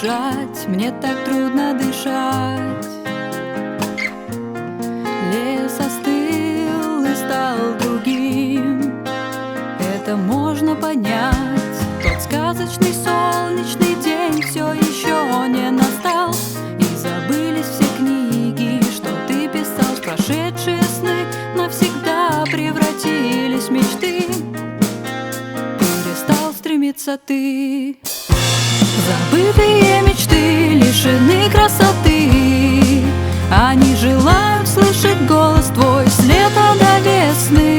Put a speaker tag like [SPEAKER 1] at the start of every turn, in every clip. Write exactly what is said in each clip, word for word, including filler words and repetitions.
[SPEAKER 1] бежать, мне так трудно дышать. Лес остыл и стал другим, это можно понять. Тот сказочный солнечный день все еще не настал, и забылись все книги, что ты писал. Прошедшие сны навсегда превратились в мечты. Перестал стремиться ты. Забытые мечты лишены красоты, они желают слышать голос твой с лета до весны.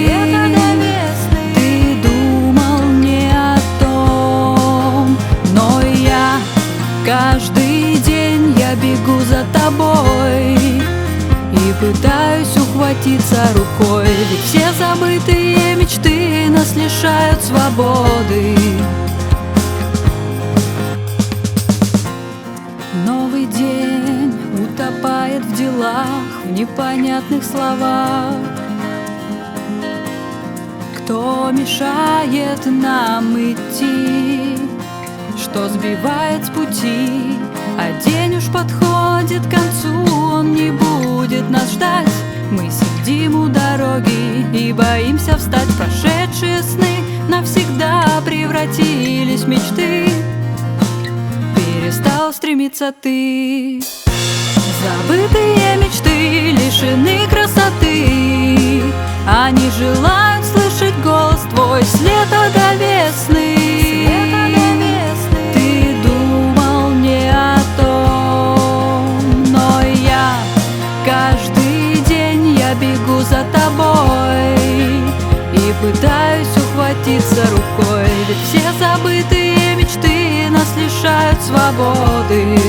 [SPEAKER 1] Ты думал не о том, но я каждый день я бегу за тобой и пытаюсь ухватиться рукой, ведь все забытые мечты нас лишают свободы. Новый день утопает в делах, в непонятных словах. Кто мешает нам идти, что сбивает с пути? А день уж подходит к концу, он не будет нас ждать. Мы сидим у дороги и боимся встать. Прошедшие сны навсегда превратились в мечты. Перестал стремиться ты. Забытые мечты лишены красоты, они желают слышать голос твой с лета до весны. Ты думал не о том, но я каждый день я бегу за тобой и пытаюсь ухватиться рукой, ведь все забытые мечты нас лишают свободы.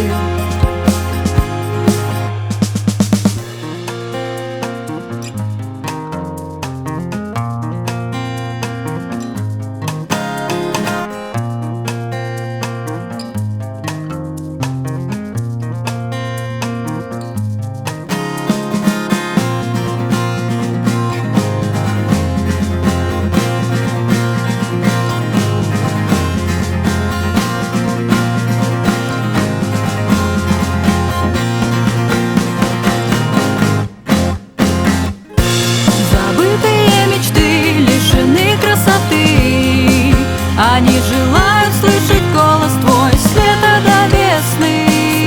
[SPEAKER 1] Они желают слышать голос твой с лета до весны.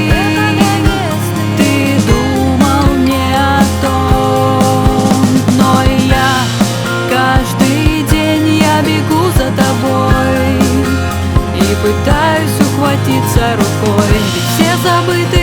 [SPEAKER 1] Ты думал не о том, но я каждый день я бегу за тобой и пытаюсь ухватиться рукой, ведь все забыты